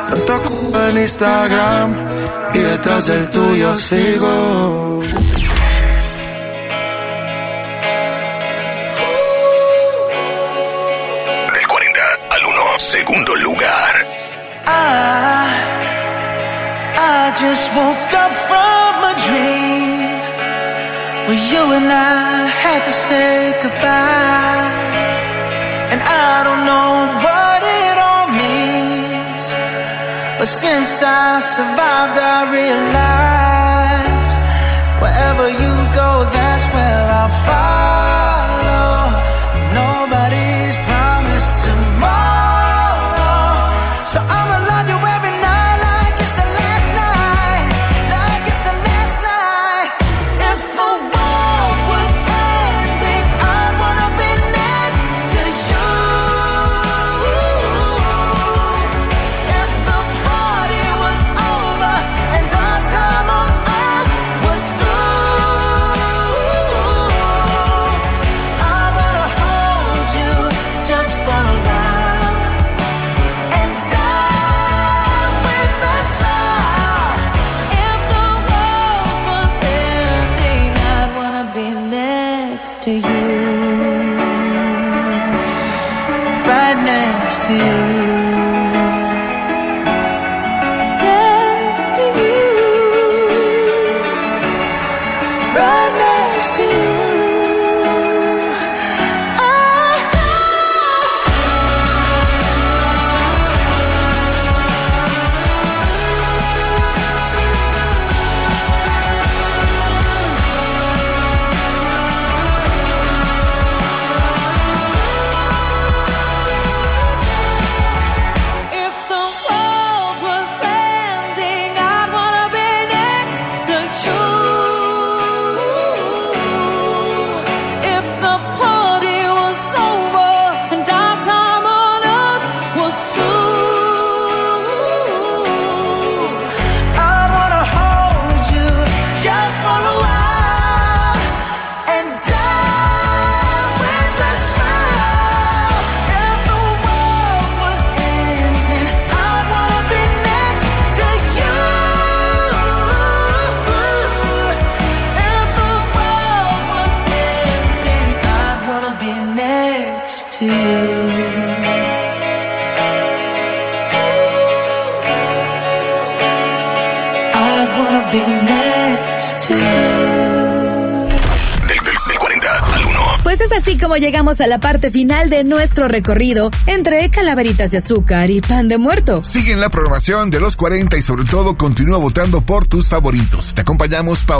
Tanto en Instagram y detrás del tuyo sigo. Del 40 al 1, segundo lugar. I just woke up from a dream where you and I had to say goodbye. And I don't know what it all means, but since I survived I realized wherever you go, that's where I'll follow. Nobody's promised tomorrow, so I'ma love you every night like it's the last night, like it's the last night. If the world was ending, I'd wanna be next to you. If the party was over and our time on earth was through, I wanna hold you just for a while and die with a smile. If the world was ending, I'd wanna be next to you, right next to you, next to you, right next to you. If the world was ending, I'd wanna be next to you. If the party was over and our time on earth was through, I wanna hold you just for a while and die with a smile. If the world was ending, I'd wanna be next to you. If the world was ending, I'd wanna be next to you. I'd wanna be next to you. Del 40 al 1. Pues es así como llegamos a la parte final de nuestro recorrido entre calaveritas de azúcar y pan de muerto. Sigue en la programación de los 40 y sobre todo continúa votando por tus favoritos. Te acompañamos,